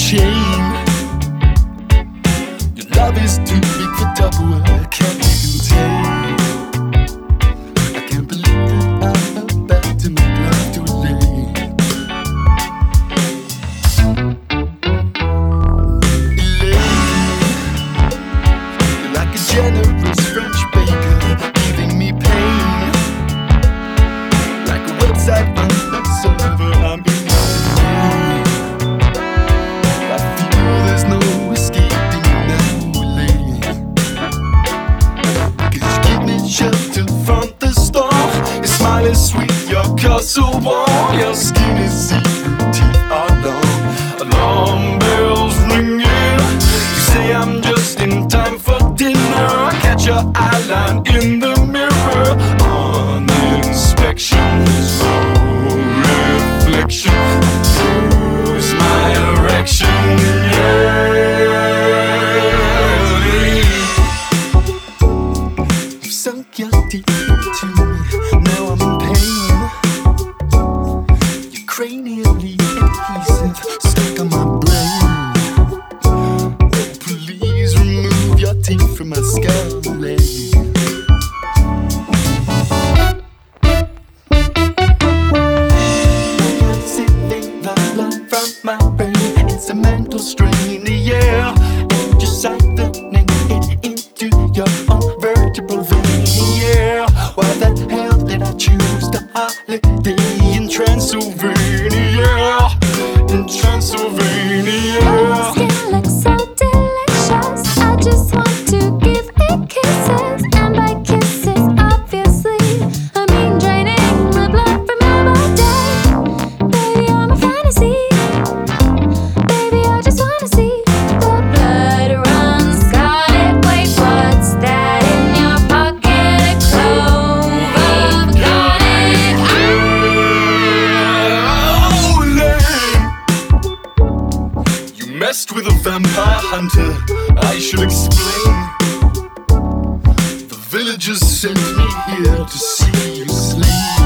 chain. Your love is too big for double, I can't be contained. I can't believe that I'm about to make love too late. Elaine, you're like a generous French baker, giving me pain. Like a website on the server, I'm in love. I feel there's no escaping now, Elaine. 'Cause you give me shelter from the storm. Your smile is sweet, your car so warm. Your skin is see-through, teeth are long. Alarm bells ringing. You say I'm just in time for dinner. Catch your eyeline in the mirror. On inspection, there's no reflection. Lose my erection, You've sunk your teeth into me, now I'm in pain. You're cranially adhesive, stuck on my brain. Please remove your teeth from my skull, Elaine. From my brain, it's a mental strain in the air, and you're siphoning it into your own vertebral vein. Yeah, why the hell did I choose the holiday in Transylvania? In Transylvania. Your skin looks so delicious. I just want to give it kisses, and by kisses, obviously, I mean draining the blood from your body. Baby, you're my fantasy. Baby, I just wanna see the blood run scarlet. Wait, what's that in your pocket? A clove of garlic. Oh, Elaine, you messed with a vampire hunter, I should explain. The villagers sent me here to see you slain.